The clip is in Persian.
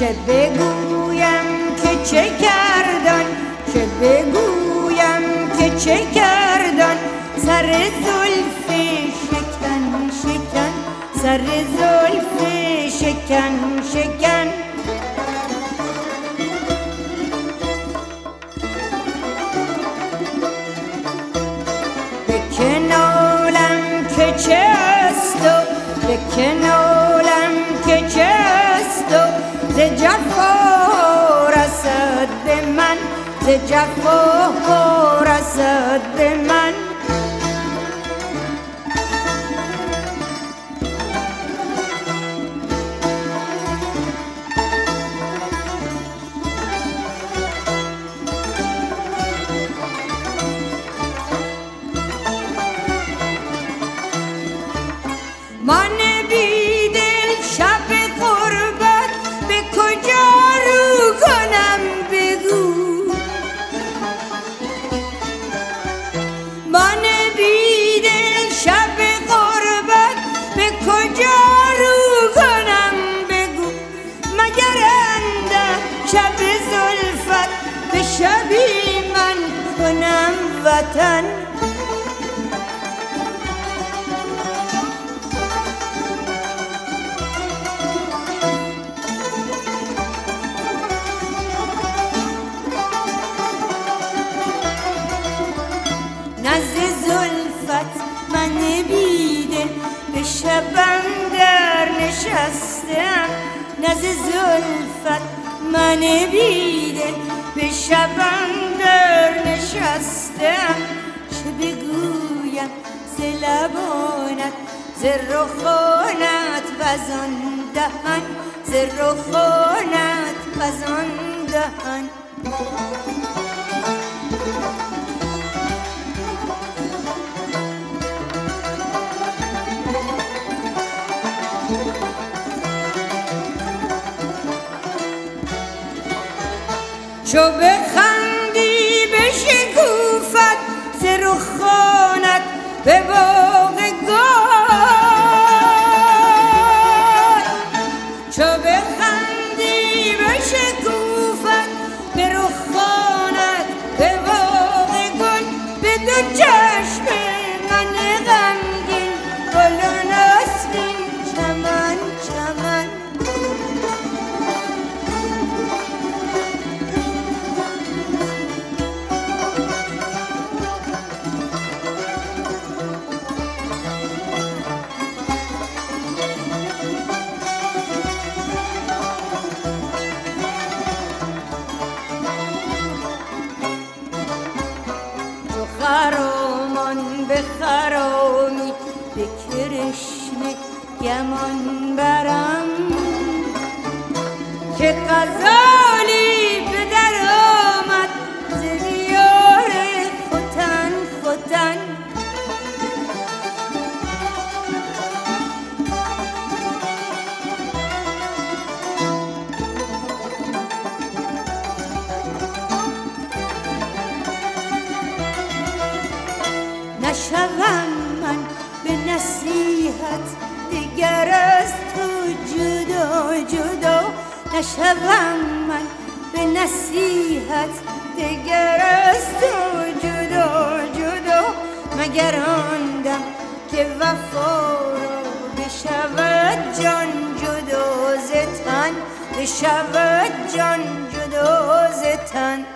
چه بگویم که چه کردن، چه بگویم که چه کردن، سر زلف شکن شکن، سر زلف شکن شکن. بکنالم که چه است و بکنالم که چه است و ز جفا رسد به من، ز جفا رسد به من. من بیدل شب غربت به کجا رو کنم بگو، من بیدل شب غربت به کجا رو کنم بگو، مگر اندر شب زلفت به شبی من کنم وطن. نزد زلفت من بیدل به شبم در نشستم، نزد زلفت من بیدل به شبم در نشستم. چه بگویم ز لبانت ز رخانت وزان دهن، ز رخانت وزان دهن. چو بخندی بشکوفد ز رخانت به باغ گل، چو بخندی بشکوفد به رخانت به باغ گل، به دو چشم من غمگین گل و نسرین چمن چمن. خرامان به خرامی به کرشمه گمان برم، که غزالی به در آمد ز دیار ختن ختن. نشوم من به نصیحت دیگر از تو جدا جدا، نشوم من به نصیحت دیگر از تو جدا جدا، مگر آن دم که وفا را بشود جان جدا ز تن، بشود جان جدا ز تن.